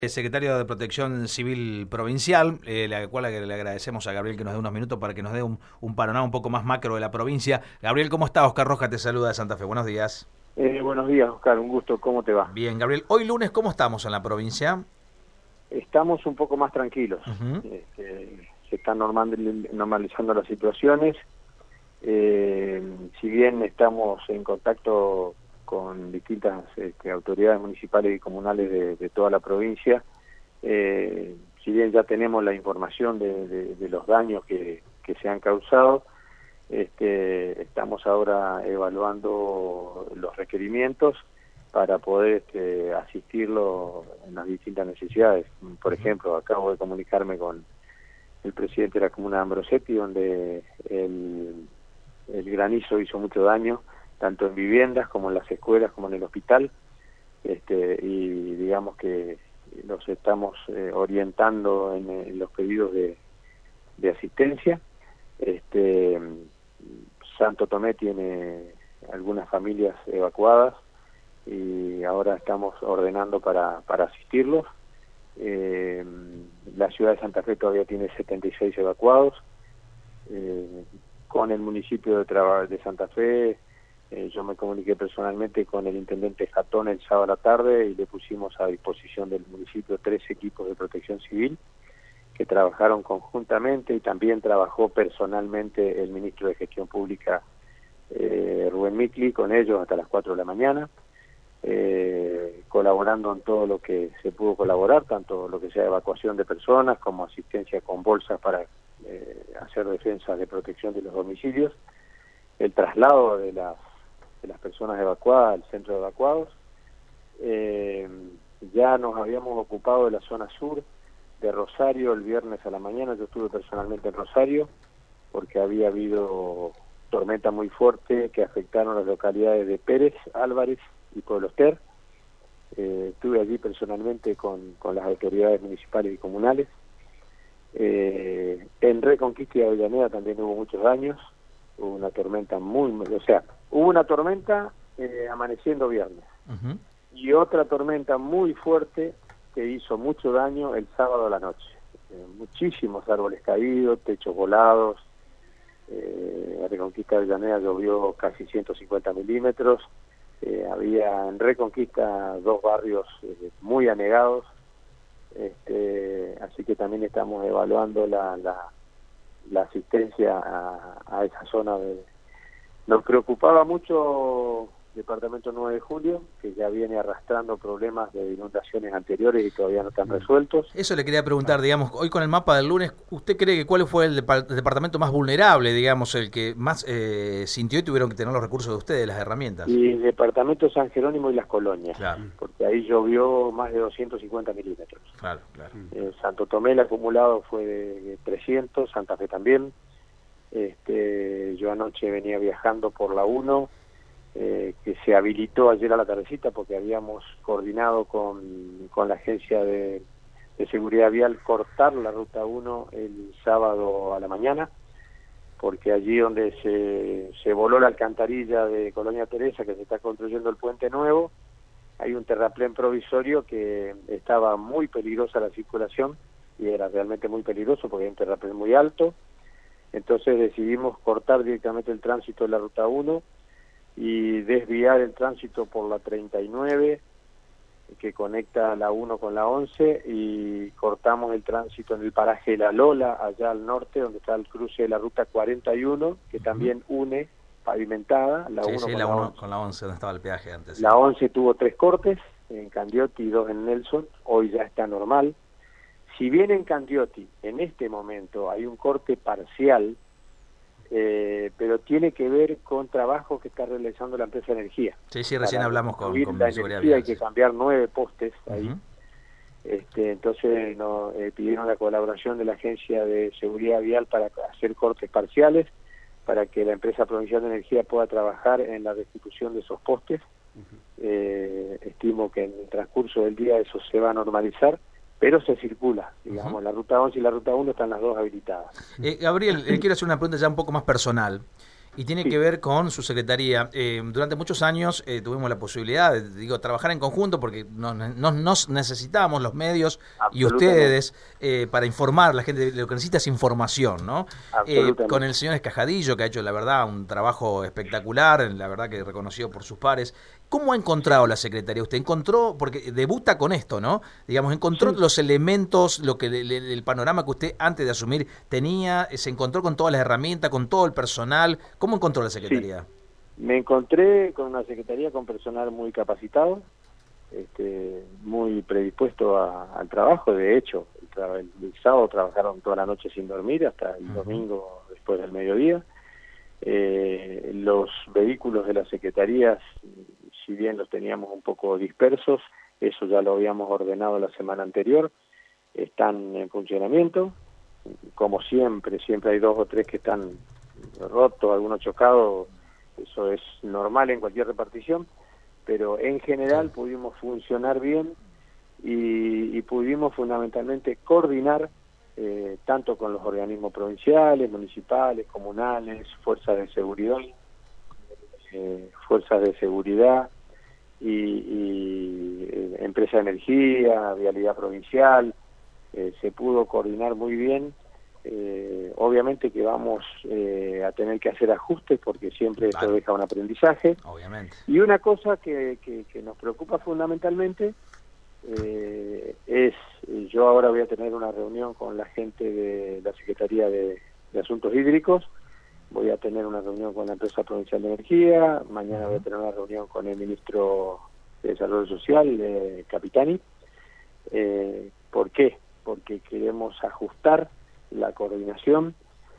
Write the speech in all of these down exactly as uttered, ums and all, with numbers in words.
El secretario de Protección Civil Provincial, eh, la cual le agradecemos a Gabriel que nos dé unos minutos para que nos dé un, un panorama un poco más macro de la provincia. Gabriel, ¿cómo está? Oscar Rojas te saluda de Santa Fe. Buenos días. Eh, buenos días, Oscar. Un gusto. ¿Cómo te va? Bien, Gabriel. Hoy lunes, ¿cómo estamos en la provincia? Estamos un poco más tranquilos. Uh-huh. Este, se están normalizando las situaciones. Eh, si bien estamos en contacto con distintas este, autoridades municipales y comunales de, de toda la provincia, eh, si bien ya tenemos la información de, de, de los daños que, que se han causado, este, estamos ahora evaluando los requerimientos para poder este, asistirlo en las distintas necesidades. Por ejemplo, acabo de comunicarme con el presidente de la comuna de Ambrosetti, donde el, el granizo hizo mucho daño, tanto en viviendas como en las escuelas como en el hospital, este, y digamos que los estamos eh, orientando en, en los pedidos de, de asistencia. Este, Santo Tomé tiene algunas familias evacuadas y ahora estamos ordenando para, para asistirlos. Eh, la ciudad de Santa Fe todavía tiene setenta y seis evacuados. Eh, con el municipio de, de Santa Fe, eh, yo me comuniqué personalmente con el intendente Jatón el sábado a la tarde y le pusimos a disposición del municipio tres equipos de protección civil que trabajaron conjuntamente, y también trabajó personalmente el ministro de Gestión Pública, eh, Rubén Micli, con ellos hasta las cuatro de la mañana, eh, colaborando en todo lo que se pudo colaborar, tanto lo que sea evacuación de personas como asistencia con bolsas para eh, hacer defensas de protección de los domicilios, el traslado de las, de las personas evacuadas al centro de evacuados. Eh, ya nos habíamos ocupado de la zona sur de Rosario el viernes a la mañana. Yo estuve personalmente en Rosario porque había habido tormenta muy fuerte que afectaron las localidades de Pérez, Álvarez y Pueblo Ester. Eh, estuve allí personalmente con, con las autoridades municipales y comunales. Eh, en Reconquista y Avellaneda también hubo muchos daños. Hubo una tormenta muy, o sea, hubo una tormenta eh, amaneciendo viernes. Uh-huh. Y otra tormenta muy fuerte que hizo mucho daño el sábado a la noche. Eh, muchísimos árboles caídos, techos volados. Eh, en Reconquista de Avellaneda llovió casi ciento cincuenta milímetros. Eh, había en Reconquista dos barrios eh, muy anegados. Este, así que también estamos evaluando la, la, la asistencia a, a esa zona. De... Nos preocupaba mucho Departamento nueve de Julio, que ya viene arrastrando problemas de inundaciones anteriores y todavía no están resueltos. Eso le quería preguntar, digamos, hoy con el mapa del lunes, ¿usted cree que cuál fue el, depart- el departamento más vulnerable, digamos, el que más eh, sintió y tuvieron que tener los recursos de ustedes, las herramientas? Y el departamento San Jerónimo y las colonias, claro, porque ahí llovió más de doscientos cincuenta milímetros. Claro, claro. Eh, Santo Tomé el acumulado fue de trescientos, Santa Fe también. Este, yo anoche venía viajando por la uno, Eh, que se habilitó ayer a la tardecita porque habíamos coordinado con, con la agencia de, de seguridad vial cortar la ruta uno el sábado a la mañana, porque allí donde se, se voló la alcantarilla de Colonia Teresa, que se está construyendo el puente nuevo, hay un terraplén provisorio que estaba muy peligrosa la circulación, y era realmente muy peligroso porque hay un terraplén muy alto. Entonces decidimos cortar directamente el tránsito de la ruta uno y desviar el tránsito por la treinta y nueve, que conecta la uno con la once, y cortamos el tránsito en el paraje La Lola, allá al norte, donde está el cruce de la ruta cuarenta y uno, que uh-huh. también une, pavimentada, la sí, uno sí, con la la uno once. Con la once, donde estaba el peaje antes. Sí. La once tuvo tres cortes, en Candioti y dos en Nelson, hoy ya está normal. Si bien en Candioti, en este momento, hay un corte parcial, Eh, pero tiene que ver con trabajo que está realizando la empresa de energía. Sí, sí, recién Para hablamos con, con la seguridad energía vial, hay que sí. cambiar nueve postes ahí. Uh-huh. Este, entonces nos eh, pidieron la colaboración de la agencia de seguridad vial para hacer cortes parciales, para que la empresa provincial de energía pueda trabajar en la restitución de esos postes. Uh-huh. Eh, estimo que en el transcurso del día eso se va a normalizar, pero se circula, digamos, uh-huh. La ruta once y la ruta uno están las dos habilitadas. Eh, Gabriel, eh, quiero hacer una pregunta ya un poco más personal. y tiene Sí. que ver con su secretaría. Eh, durante muchos años eh, tuvimos la posibilidad de digo, trabajar en conjunto porque nos, nos, nos necesitábamos los medios y ustedes eh, para informar. La gente lo que necesita es información, ¿no? Eh, con el señor Escajadillo, que ha hecho, la verdad, un trabajo espectacular, la verdad que reconocido por sus pares. ¿Cómo ha encontrado la secretaría? Usted encontró, porque debuta con esto, ¿no? Digamos, encontró sí. los elementos, lo que le, le, el panorama que usted antes de asumir tenía, se encontró con todas las herramientas, con todo el personal. ¿Cómo encontró la secretaría? Sí. Me encontré con una secretaría con personal muy capacitado, este, muy predispuesto a, al trabajo. De hecho, el, el, el sábado trabajaron toda la noche sin dormir hasta el uh-huh. domingo después del mediodía. Eh, los vehículos de las secretarías, si bien los teníamos un poco dispersos, eso ya lo habíamos ordenado la semana anterior, están en funcionamiento. Como siempre, siempre hay dos o tres que están rotos, algunos chocados, eso es normal en cualquier repartición, pero en general pudimos funcionar bien y, y pudimos fundamentalmente coordinar Eh, tanto con los organismos provinciales, municipales, comunales, fuerzas de seguridad, eh, fuerzas de seguridad y, y eh, empresa de energía, vialidad provincial, eh, se pudo coordinar muy bien. Eh, obviamente que vamos eh, a tener que hacer ajustes porque siempre esto vale. deja un aprendizaje. Obviamente. Y una cosa que, que, que nos preocupa fundamentalmente Eh, es, yo ahora voy a tener una reunión con la gente de la Secretaría de, de Asuntos Hídricos, voy a tener una reunión con la empresa provincial de energía, mañana voy a tener una reunión con el ministro de Desarrollo Social, eh, Capitani. Eh, ¿Por qué? Porque queremos ajustar la coordinación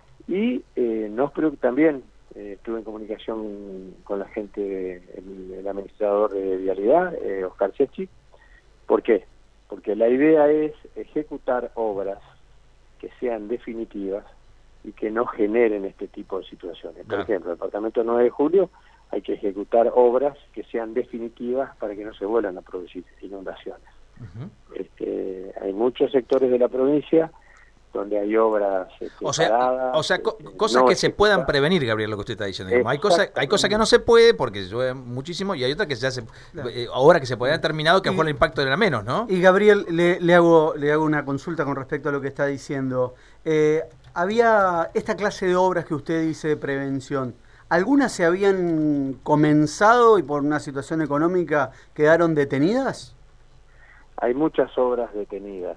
y eh, nos preocupa también. Eh, estuve en comunicación con la gente, el, el administrador de Vialidad, eh, Oscar Chechi. ¿Por qué? Porque la idea es ejecutar obras que sean definitivas y que no generen este tipo de situaciones. Por no. ejemplo, el departamento nueve de julio hay que ejecutar obras que sean definitivas para que no se vuelvan a producir inundaciones. Uh-huh. Este, hay muchos sectores de la provincia donde hay obras este, o sea, paradas, o sea co este, cosas no que se puedan prevenir, Gabriel, lo que usted está diciendo. Hay cosas hay cosas que no se puede porque llueve muchísimo y hay otras que ya se claro. eh, ahora que se podían terminado que fue el impacto era menos, ¿no? Y Gabriel, le, le hago le hago una consulta con respecto a lo que está diciendo. Eh, había esta clase de obras que usted dice de prevención. ¿Algunas se habían comenzado y por una situación económica quedaron detenidas? Hay muchas obras detenidas.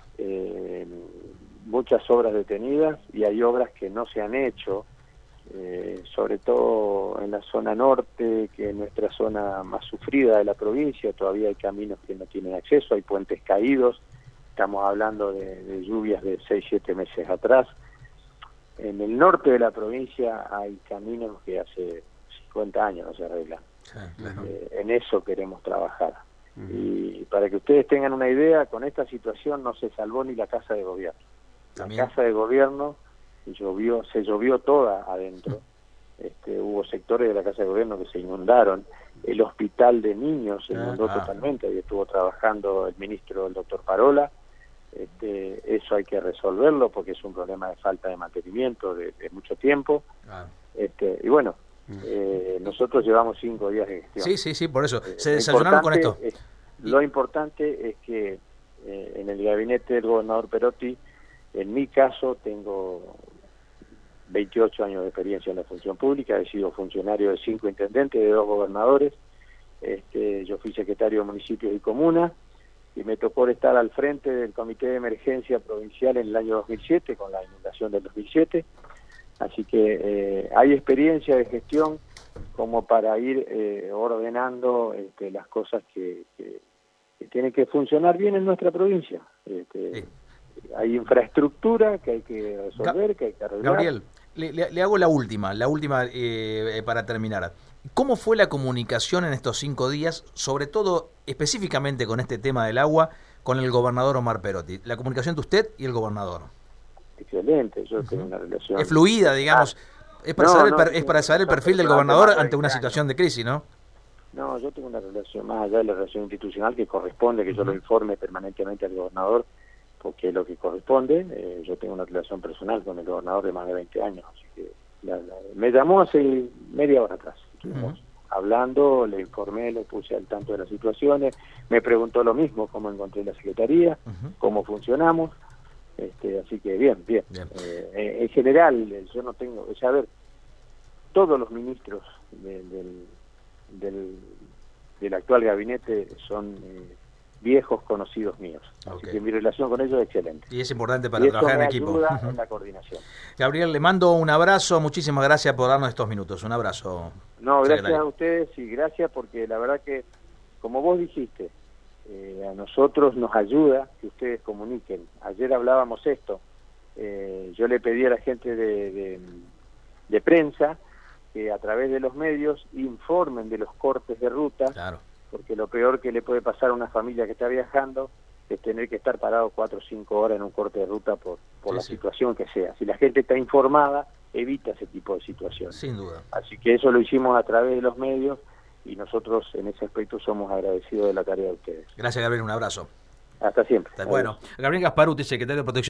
Eh, muchas obras detenidas y hay obras que no se han hecho, eh, sobre todo en la zona norte, que es nuestra zona más sufrida de la provincia. Todavía hay caminos que no tienen acceso, hay puentes caídos, estamos hablando de, de lluvias de seis, siete meses atrás. En el norte de la provincia hay caminos que hace cincuenta años no se arreglan. Sí, claro. eh, en eso queremos trabajar. Uh-huh. Y para que ustedes tengan una idea, con esta situación no se salvó ni la Casa de Gobierno. ¿También? La Casa de Gobierno llovió, se llovió toda adentro. Este, hubo sectores de la Casa de Gobierno que se inundaron. El hospital de niños se inundó ah, totalmente. Ahí estuvo trabajando el ministro, el doctor Parola. Este, eso hay que resolverlo porque es un problema de falta de mantenimiento de, de mucho tiempo. Ah. Este, y bueno, eh, nosotros llevamos cinco días de gestión. Sí, sí, sí, por eso. Se desayunaron con esto. Es, lo importante es que eh, en el gabinete del gobernador Perotti, en mi caso, tengo veintiocho años de experiencia en la función pública, he sido funcionario de cinco intendentes, de dos gobernadores, este, yo fui secretario de municipios y comunas, y me tocó estar al frente del Comité de Emergencia Provincial en el año dos mil siete, con la inundación del dos mil siete, así que eh, hay experiencia de gestión como para ir eh, ordenando este, las cosas que, que, que tienen que funcionar bien en nuestra provincia. Este, sí. Hay infraestructura que hay que resolver, que hay que arreglar. Gabriel, le, le, le hago la última, la última eh, para terminar. ¿Cómo fue la comunicación en estos cinco días, sobre todo específicamente con este tema del agua, con el gobernador Omar Perotti? La comunicación de usted y el gobernador. Excelente, yo uh-huh. tengo una relación... Es fluida, digamos. Ah, es para, no, saber, no, el, es para saber el perfil del gobernador ante una situación de crisis, ¿no? No, yo tengo una relación más allá de la relación institucional que corresponde que yo uh-huh. lo informe permanentemente al gobernador, porque es lo que corresponde. Eh, yo tengo una relación personal con el gobernador de más de veinte años, así que la, la, me llamó hace media hora atrás. Estuvimos Uh-huh. hablando, le informé, le puse al tanto de las situaciones, me preguntó lo mismo, cómo encontré la Secretaría, Uh-huh. cómo funcionamos, este, así que bien, bien. bien. Eh, en general, yo no tengo, o sea, a ver, todos los ministros de, del, del, del actual gabinete son eh, viejos conocidos míos, así Okay. que mi relación con ellos es excelente. Y es importante para y eso trabajar me en equipo. ayuda Uh-huh. en la coordinación. Gabriel, le mando un abrazo, muchísimas gracias por darnos estos minutos. Un abrazo. No, gracias secretario. a ustedes y gracias porque la verdad que, como vos dijiste, eh, a nosotros nos ayuda que ustedes comuniquen. Ayer hablábamos esto, eh, yo le pedí a la gente de, de, de prensa que a través de los medios informen de los cortes de ruta, Claro. porque lo peor que le puede pasar a una familia que está viajando es tener que estar parado cuatro o cinco horas en un corte de ruta por, por Sí, la sí. situación que sea. Si la gente está informada, evita ese tipo de situaciones. Sin duda. Así que eso lo hicimos a través de los medios y nosotros en ese aspecto somos agradecidos de la tarea de ustedes. Gracias, Gabriel, un abrazo. Hasta siempre. Bueno, Gabriel Gasparuti, secretario de Protección